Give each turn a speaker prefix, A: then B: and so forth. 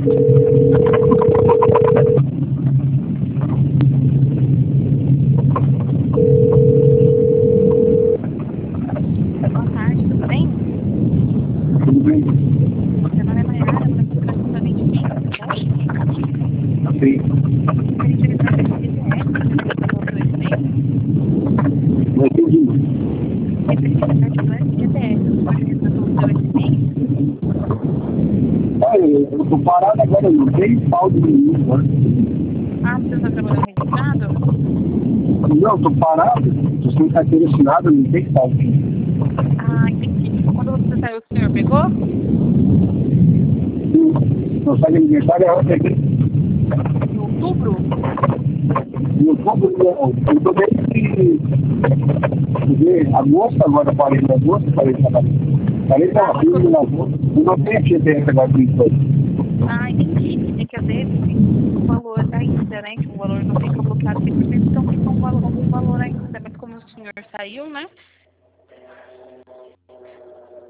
A: Boa tarde, tudo bem?
B: Tudo bem?
A: Meu nome é Mayara, eu estou procurando a gente aqui, tá bom?
B: Sim.
A: A gente vai entrar no GTS, você falou seu e-mail.
B: Não entendi.
A: Representante do GTS, você pode me passar o seu e-mail?
B: Olha, eu tô parado agora, não tem saldo nenhum, né?
A: Ah, você está trabalhando registrado?
B: Não, tô parado, tô sem carteira assinada, não tem saldo.
A: Ah, entendi. Quando você saiu, o senhor pegou?
B: Não sai de aniversário, eu peguei.
A: Em outubro?
B: Não compro, não. Eu tô desde agosto agora, 40 de agosto, 40 de agosto. 40
A: Ah, mas
B: de agosto. Eu não tenho GPS agora por enquanto.
A: ah, entendi. É que às vezes tem um valor ainda, né? Que o valor não fica bloqueado 100%, então fica algum valor ainda. Mas como o senhor saiu, né?